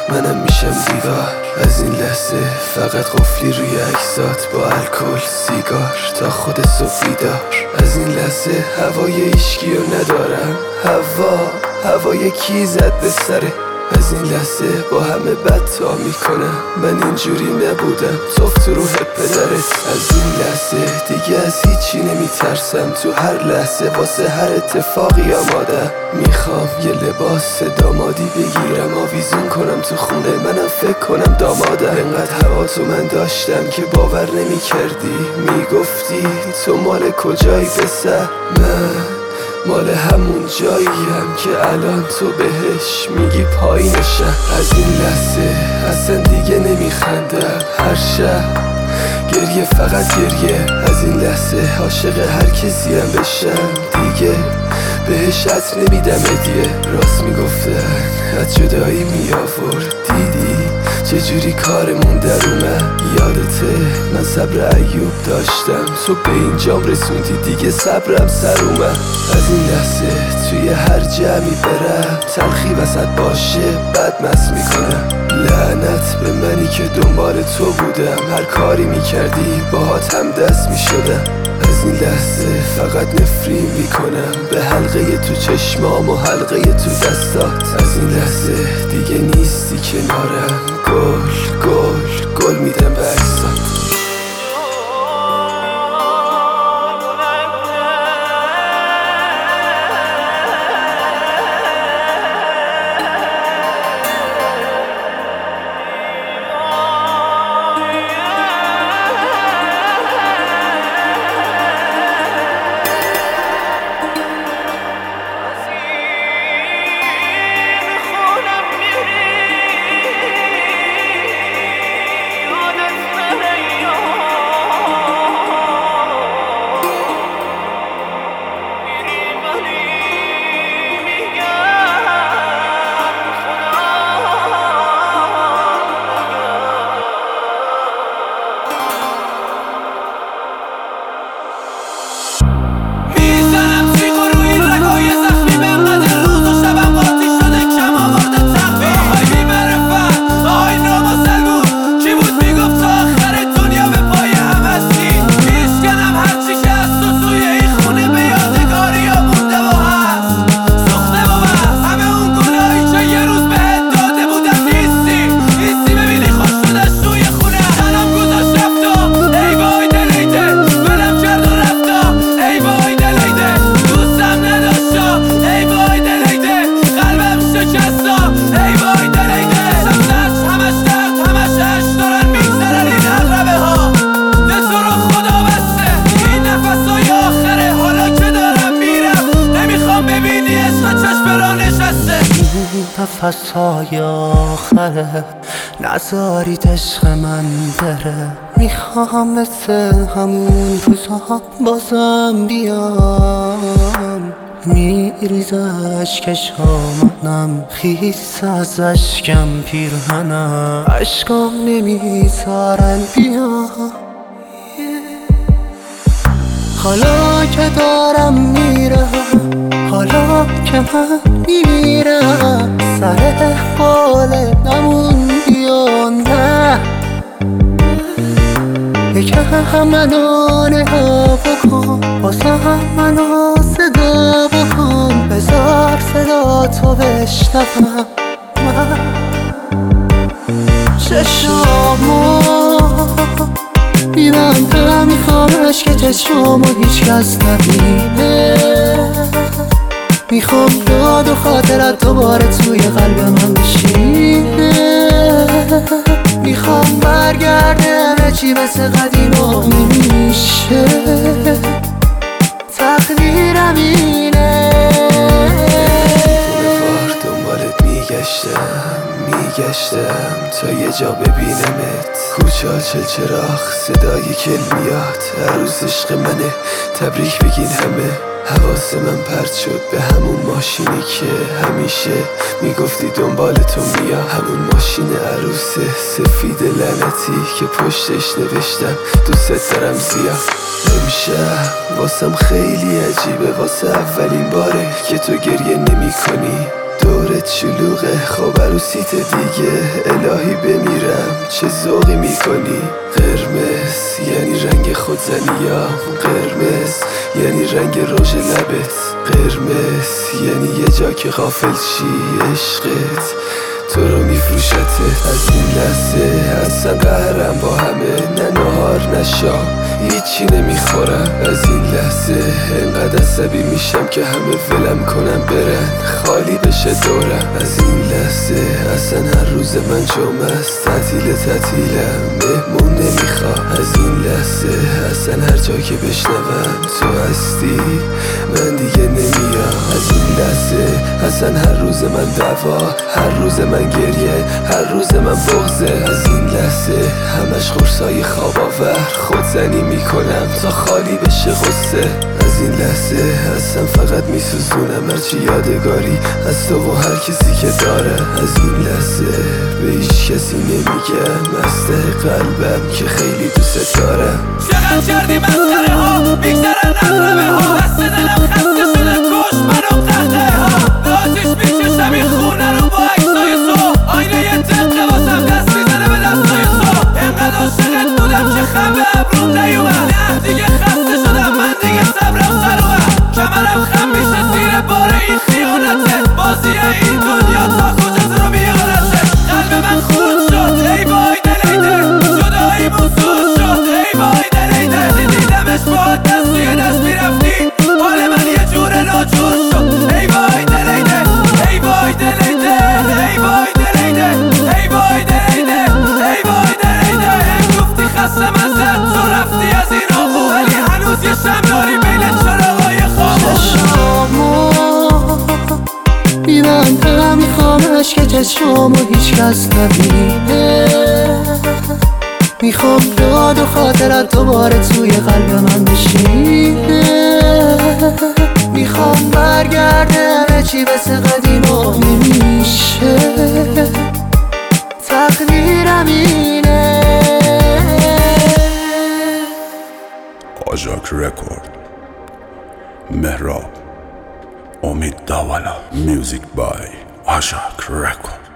منم میشم دیوار از این لحظه. فقط قفلی روی عکسات با الکل سیگار تا خود صبح بیدار. از این لحظه هوای ایشگیو ندارم. هوای کی زد به سره. از این لحظه با همه بد تا میکنم. من اینجوری نبودم، توف تو روح پدرت. از این لحظه دیگه از هیچی نمیترسم. تو هر لحظه واسه هر اتفاقی آمادم. میخوام یه لباس دامادی بگیرم، آویزون کنم تو خونه، منم فکر کنم دامادم. انقدر هوا تو من داشتم که باور نمیکردی. میگفتی تو مال کجایی پسر؟ من مال همون جاییم که الان تو بهش میگی پایینشم. از این لحظه اصلا دیگه نمیخندم. هر شب گریه، فقط گریه. از این لحظه عاشق هر کسیم بشم. دیگه بهش عطر نمیدم هدیه. راست میگفتن از جدایی میآورد. دیدی چجوری کارمون در اومد؟ یادته من صبر ایوب داشتم، تو به اینجام رسوندی، دیگه صبرم سر اومد. از این لحظه توی هر جمعی برم، تلخی وسط باشه بد مست میکنم. لعنت به منی که دنبال تو بودم، هر کاری میکردی باهات هم دست میشدم. از این لحظه فقط نفرین میکنم به حلقه تو چشمام و حلقه تو دستات. از این لحظه دیگه نیستی کنارم. گل میدم به عکسات. نفس‌های آخره نذارید عشق من بره. میخوام مثل همون روزا بازم بیام. میریز اشکش منم، خیس از اشکم پیرهنم، اشکام نمیذارن بیام. حالا که دارم میرم، حالا که من میرم، سر حال نموندی و نه. یکم منو نگاه بکن، واسم منو صدا بکن، بذار صدا تو بشنوم. من چشامو میبندم، میخوامش که چشامو هیچ کس نبینه. میخوام یاد و خاطرت دوباره توی قلب من بشینه. میخوام برگرده همه چی مثل قدیما میشه. تقدیرم اینه. بار دنبالت میگشتم تا یه جا ببینمت. کوچه ها چراغ، صدای کلمیات، عروس عشق منه، تبریک بگین همه. حواس من پرت شد به همون ماشینی که همیشه میگفتی دنبال تو میام. همون ماشین عروس سفید لعنتی که پشتش نوشتم دوست دارم زیاد. امشب واسم خیلی عجیبه، واسه اولین باره که تو گریه نمی کنی. دورت شلوغه، خب عروسیت دیگه. الهی بمیرم چه ذوقی میکنی. قرمز یعنی رنگ خودزنیام، قرمز یعنی رنگ رژ لبت، قرمز یعنی یه جا که غافل شی عشقت تو رو میفروشته. از این لحظه اصلا قهرم با همه، نه نهار نه شام هیچی نمیخورم. از این لحظه انقدر عصبی میشم که همه ولم کنم برن، خالی بشه دورم. از این لحظه اصلا هر روز من جمعه است، تعطیلم مهمون نمیخوام. از این لحظه اصلا هر جا که بشنوم تو هستی من دیگه نمیام. از این لحظه اصلا هر روز من دعوا، هر روز من گریه، هر روز من بغضه. از این لحظه همش خورسای خواب آور، خودزنی میکنم تا خالی بشه غصه. از این لحظه اصلا فقط میسوزونم هرچی یادگاری از تو و هر کسی که داره. از این لحظه به هیچ کسی نمیگم از ته قلبم که خیلی دوست دارم. چقدر کردی مسخره ها، میگذرن نقربه ها، دست دلم خسته شده کش منو قهقه ها. به آتیش میکشم این خونه رو با عکسای تو، آینه یه دقیقه واسم دست میزنه به دستای تو. انقدر عاشقت بودم که خم به ابروم نیومد، نه دیگه خسته شدم من دیگه صبرم سر اومد. کمرم خم میشه زیر بار این خیانته، بازی این دنیا تا کجا تو رو میارته. قلب من خورد شد ای وای دلیده، جدایی موسود شد ای وای دلیده. دیدمش با دست توی دست میرفتی، حال من یه جور ناجور شد ای وای دلیده، ای وای دلیده، ای وای دلیده، ای وای دلیده، ای وای دلیده. گفتی خسته من زد تو رفتی از این آقو، ولی هنوز یه شم داری بین چراغای خاموش. میبندم میخوامش که چشمامو هیچ کس نبینه، میخوام یاد و خاطرت دوباره توی قلب من بشینه، میخوام برگرده همه چی مثل قدیم و نمیشه، تقدیرم اینه. آژاک رکورد، مهراب، امید داولا. میوزیک بای آژاک رکورد.